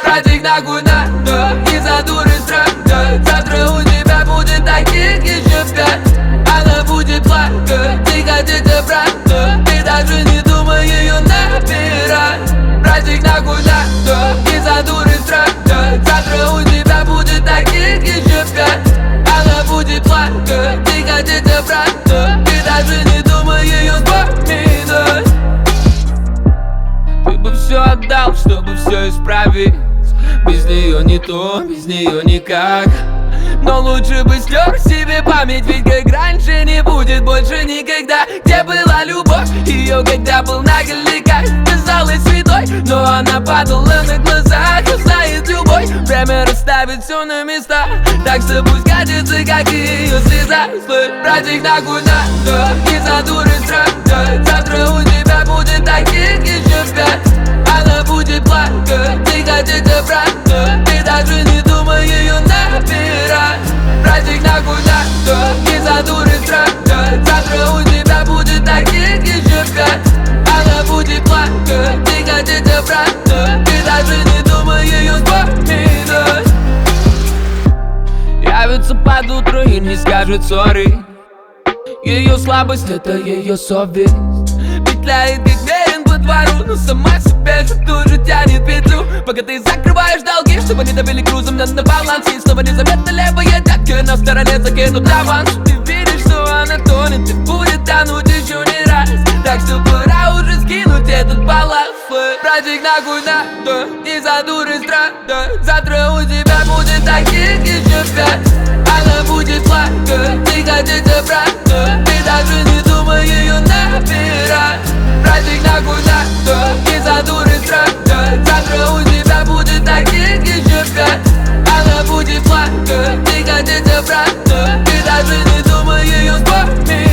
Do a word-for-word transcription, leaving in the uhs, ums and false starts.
Брать их нахуй надо, из-за дуры страдать. Завтра у тебя будет таких еще пять. Она будет плакать, тихо, тихо, брата. Ты даже не думай ее набирать. Брать их нахуй надо, из-за дуры страдать. Завтра у тебя будет таких еще пять. Она будет плакать, тихо, тихо, брата. Ты даже не думай ее вспоминать. Ты бы все отдал, чтобы все исправить. Без нее не то, без нее никак. Но лучше бы стер себе память, ведь как раньше не будет больше никогда. Где была любовь, ее когда был наглека. Казалась святой, но она падала на глазах. Узнает любовь, время расставит все на места. Так что пусть катится, как и ее слеза. Брать их нахуй надо, из-за дуры страдать. Завтра у тебя будет таких еще пять. Она будет плакать, тихо, тихо, брата. Ты даже не думай ее набирать. Брать их нахуй надо, из-за дуры страдать. Завтра у тебя будет таких еще пять. Она будет плакать, тихо, тихо, брата. Ты даже не думай ее вспоминать. Явится под утро и не скажет сори. Ее слабость — это ее совесть. Петляет как верен по двору, но сама себе же тоже тянет петлю. Пока ты закрываешь долги, чтобы не давили грузом на, на баланс. И снова незаметно левая детка на стороне закинут аванс. Ты веришь, что она тонет и будет тонуть еще не раз. Так что пора уже скинуть этот балласт. Брать их нахуй надо, из-за дуры страдать. Завтра у тебя будет таких еще пять. Она будет плакать, тихо, тихо, брата. Ты даже не думай ее набирать. Брать их нахуй надо, из-за дуры страдать. Завтра у тебя будет таких еще пять. Она будет плакать, тихо, тихо, брата. Ты даже не думай ее вспоминать.